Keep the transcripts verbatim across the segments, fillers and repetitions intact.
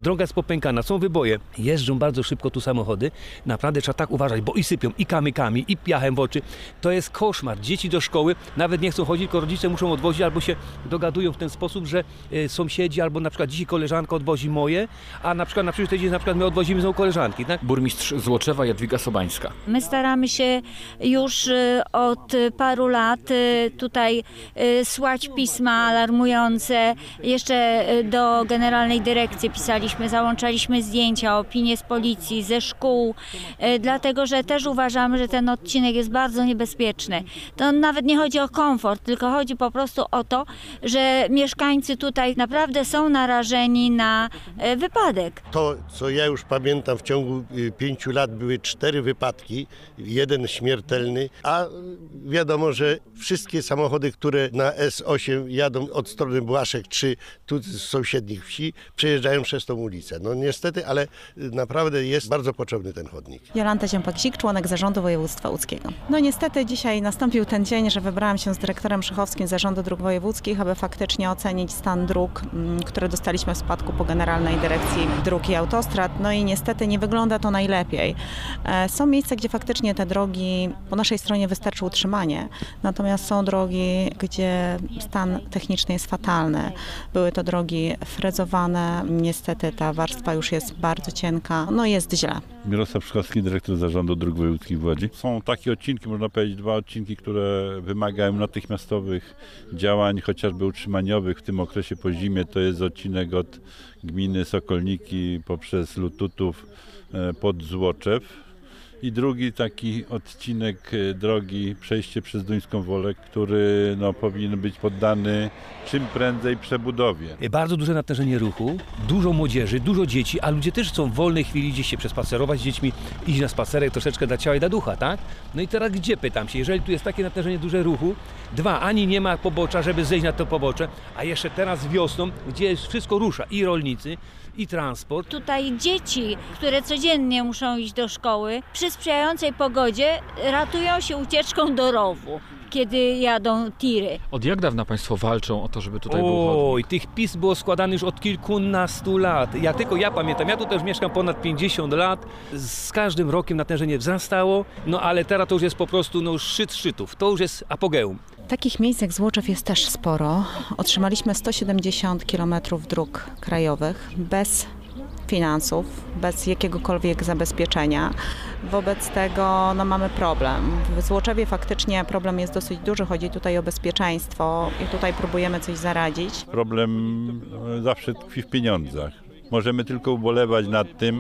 Droga jest popękana, są wyboje. Jeżdżą bardzo szybko tu samochody. Naprawdę trzeba tak uważać, bo i sypią, i kamykami, i piachem w oczy. To jest koszmar. Dzieci do szkoły nawet nie chcą chodzić, tylko rodzice muszą odwozić albo się dogadują w ten sposób, że y, sąsiedzi albo na przykład dzisiaj koleżanka odwozi moje, a na przykład na przyszły tydzień na przykład my odwozimy znowu koleżanki. Tak? Burmistrz Złoczewa Jadwiga Sobańska. My staramy się już od paru lat tutaj słać pisma alarmujące. Jeszcze do Generalnej Dyrekcji pisaliśmy, załączaliśmy zdjęcia, opinie z policji, ze szkół, dlatego że też uważamy, że ten odcinek jest bardzo niebezpieczny. To nawet nie chodzi o komfort, tylko chodzi po prostu o to, że mieszkańcy tutaj naprawdę są narażeni na wypadek. To, co ja już pamiętam, w ciągu pięciu lat były cztery wypadki, jeden śmiertelny, a wiadomo, że wszystkie samochody, które na S osiem jadą od strony Błaszek czy tu z sąsiednich wsi, przejeżdżają przez tą ulicę. No niestety, ale naprawdę jest bardzo potrzebny ten chodnik. Jolanta Ziempak-Zik, członek Zarządu Województwa Łódzkiego. No niestety dzisiaj nastąpił ten dzień, że wybrałam się z dyrektorem Szychowskim Zarządu Dróg Wojewódzkich, aby faktycznie ocenić stan dróg, które dostaliśmy w spadku po Generalnej Dyrekcji Dróg i Autostrad. No i niestety nie wygląda to najlepiej. Są miejsca, gdzie faktycznie te drogi po naszej stronie wystarczy utrzymanie, natomiast są drogi, gdzie stan techniczny jest fatalny. Były to drogi frezowane, niestety ta warstwa już jest bardzo cienka, no jest źle. Mirosław Szychowski, dyrektor Zarządu Dróg Wojewódzkich w Łodzi. Są takie odcinki, można powiedzieć dwa odcinki, które wymagają natychmiastowych działań, chociażby utrzymaniowych w tym okresie po zimie. To jest odcinek od gminy Sokolniki poprzez Lututów pod Złoczew. I drugi taki odcinek drogi, przejście przez Duńską Wolę, który no, powinien być poddany czym prędzej przebudowie. Bardzo duże natężenie ruchu, dużo młodzieży, dużo dzieci, a ludzie też chcą w wolnej chwili gdzieś się przespacerować z dziećmi, iść na spacerek troszeczkę dla ciała i dla ducha, tak? No i teraz gdzie, pytam się, jeżeli tu jest takie natężenie duże ruchu, dwa, ani nie ma pobocza, żeby zejść na to pobocze, a jeszcze teraz wiosną, gdzie wszystko rusza, i rolnicy, i transport. Tutaj dzieci, które codziennie muszą iść do szkoły, przy sprzyjającej pogodzie ratują się ucieczką do rowu, kiedy jadą tiry. Od jak dawna Państwo walczą o to, żeby tutaj był chodnik? Oj, tych pism było składanych już od kilkunastu lat. Ja tylko ja pamiętam, ja tu też mieszkam ponad pięćdziesiąt lat. Z każdym rokiem natężenie wzrastało, no ale teraz to już jest po prostu no, szczyt szczytów. To już jest apogeum. Takich miejsc jak Złoczew jest też sporo. Otrzymaliśmy sto siedemdziesiąt kilometrów dróg krajowych bez finansów, bez jakiegokolwiek zabezpieczenia. Wobec tego no, mamy problem. W Złoczewie faktycznie problem jest dosyć duży, chodzi tutaj o bezpieczeństwo i tutaj próbujemy coś zaradzić. Problem zawsze tkwi w pieniądzach. Możemy tylko ubolewać nad tym,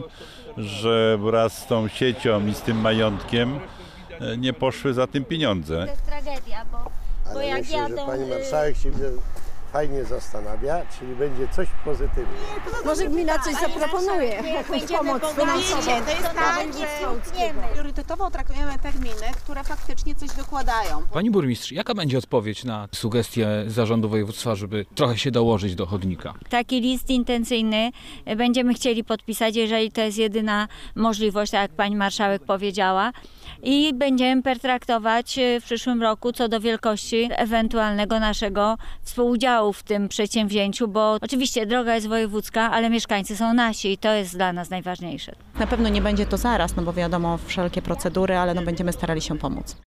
że wraz z tą siecią i z tym majątkiem nie poszły za tym pieniądze. To jest tragedia, bo, bo Ale jak myślę, jadą... że pani marszałek się fajnie zastanawia, czyli będzie coś pozytywnego. Może gmina coś zaproponuje, jakąś pomoc finansową. To jest tak, że priorytetowo traktujemy te gminy, które faktycznie coś dokładają. Pani burmistrz, jaka będzie odpowiedź na sugestię Zarządu Województwa, żeby trochę się dołożyć do chodnika? Taki list intencyjny będziemy chcieli podpisać, jeżeli to jest jedyna możliwość, tak jak pani marszałek powiedziała. I będziemy pertraktować w przyszłym roku co do wielkości ewentualnego naszego współudziału w tym przedsięwzięciu, bo oczywiście droga jest wojewódzka, ale mieszkańcy są nasi i to jest dla nas najważniejsze. Na pewno nie będzie to zaraz, no bo wiadomo wszelkie procedury, ale no będziemy starali się pomóc.